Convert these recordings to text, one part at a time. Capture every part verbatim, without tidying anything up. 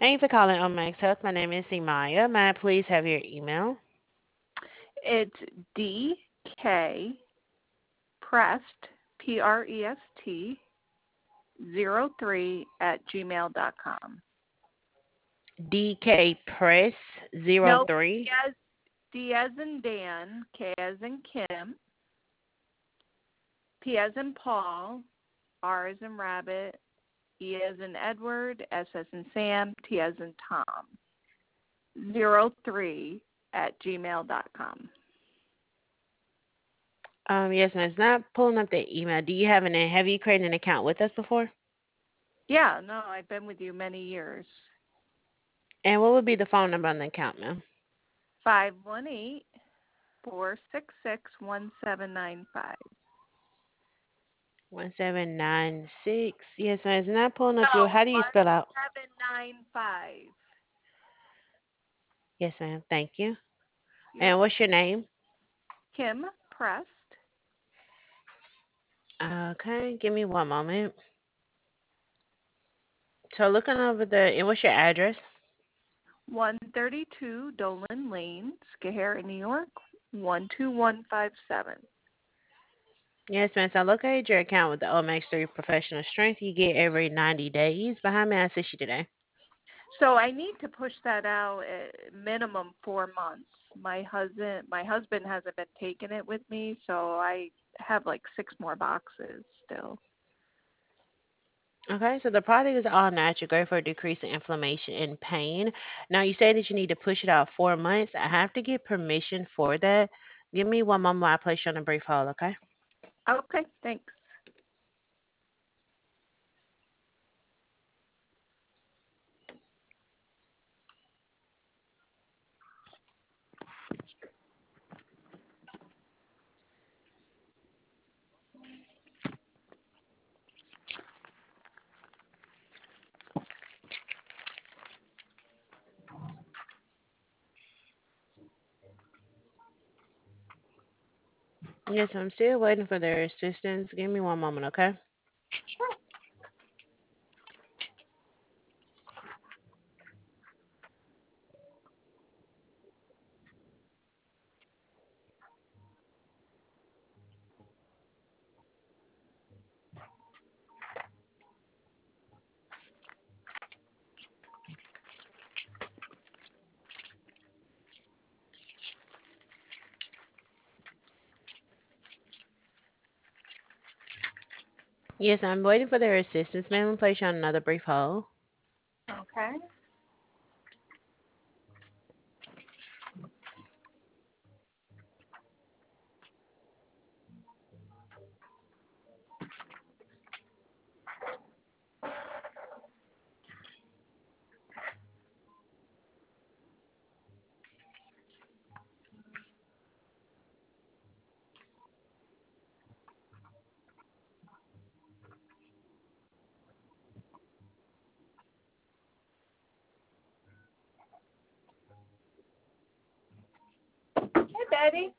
Thank you for calling Omax Health. My name is Imaya. May I please have your email? It's D K Prest, P R E S T, zero three at gmail dot com. D K Press zero Nope, D three. as, D as in Dan, K as in Kim, P as in Paul, R as in Rabbit, E as in Edward, S as in Sam, T as in Tom, zero three at gmail dot com. Um, yes, ma'am. It's not pulling up the email. Do you have an have you created an account with us before? Yeah, no, I've been with you many years. And what would be the phone number on the account, ma'am? Five one eight four six six one seven nine five. One seven nine six. Yes, ma'am. It's not pulling up your. No, How do you one spell out? seven nine five. Yes, ma'am. Thank you. Yep. And what's your name? Kim Prest, Okay, give me one moment. So looking over the, and what's your address? one thirty-two Dolan Lane, Schoharie, New York, one two one five seven. Yes, ma'am. So locate your account with the O M X three Professional Strength. You get every ninety days. But how may I assist you today? So I need to push that out at minimum four months. My husband, my husband hasn't been taking it with me, so I have like six more boxes still. Okay, so the product is all natural, great for decreasing inflammation and pain. Now you say that you need to push it out four months. I have to get permission for that. Give me one moment while I place you on a brief hold, okay? Okay, thanks. Yes, I'm still waiting for their assistance. Give me one moment, okay? Yes, I'm waiting for their assistance. Ma'am, I'm place you on another brief hold. Okay. Hey, Betty.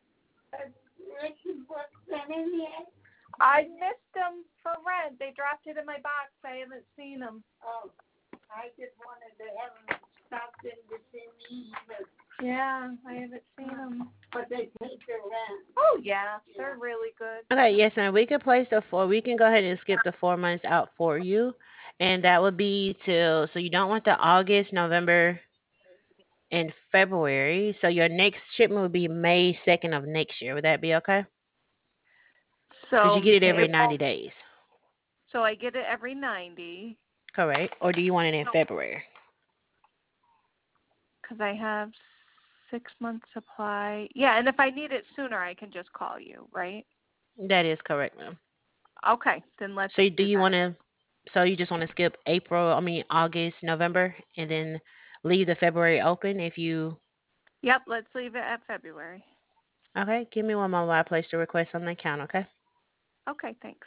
I missed them for rent. They dropped it in my box. I haven't seen them. Oh, I just wanted to have them stopped in to see me, but yeah, I haven't seen them. But they paid their rent. Oh yeah, yeah. They're really good. Okay, yes, ma'am. We can place the four. We can go ahead and skip the four months out for you, and that would be till. So you don't want the August, November, and February. So your next shipment would be May second of next year. Would that be okay? Because So you get it every it ninety won't. days, So I get it every ninety. correct? Or do you want it in So February? because I have six months supply. Yeah, and if I need it sooner, I can just call you, right? That is correct, ma'am. Okay, then let's So do do you that. want to? So you just want to skip April? I mean August, November, and then leave the February open if you. Yep, let's leave it at February. Okay, give me one moment while I place the request on the account. Okay. Okay, thanks.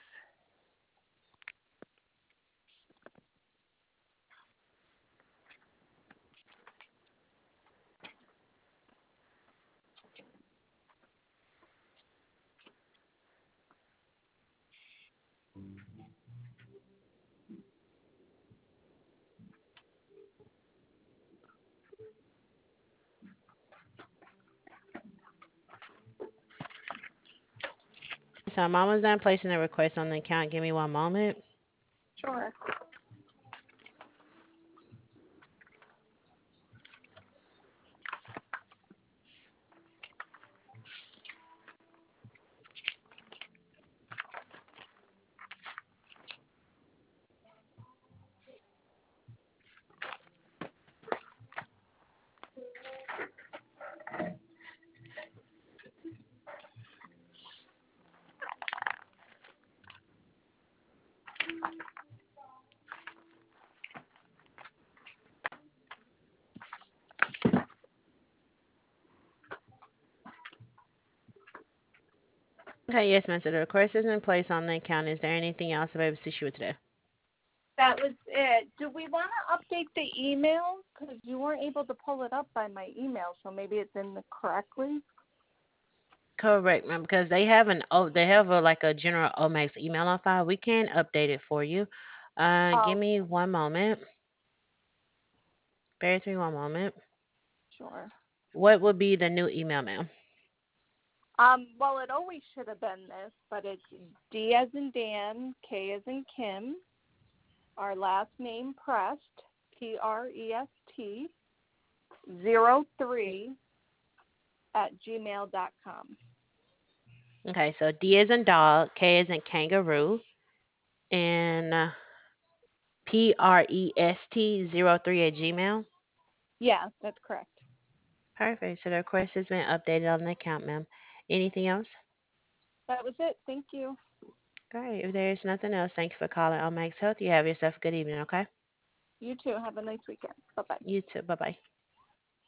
so I'm almost done placing the request on the account. Give me one moment. Sure. Okay, yes, ma'am. So the request is in place on the account. Is there anything else I'm able to assist you with today? That was it. Do we want to update the email? Because you weren't able to pull it up by my email, so maybe it's in the correctly. Correct, ma'am, because they have an oh they have a like a general Omax email on file. We can update it for you. Uh, give Oh, me one moment. Bear with me one moment. sure. What would be the new email, ma'am? Um, well, it always should have been this, but it's D as in Dan, K as in Kim, our last name Prest, P R E S T, zero three at gmail dot com. Okay, so D as in dog, K as in kangaroo, and uh, P R E S T zero three at Gmail. Yeah, that's correct. Perfect. So the request has been updated on the account, ma'am. Anything else? That was it. Thank you. Great. If there is nothing else, thank you for calling Omax Health. You have yourself a good evening, okay? You too. Have a nice weekend. Bye bye. You too. Bye bye.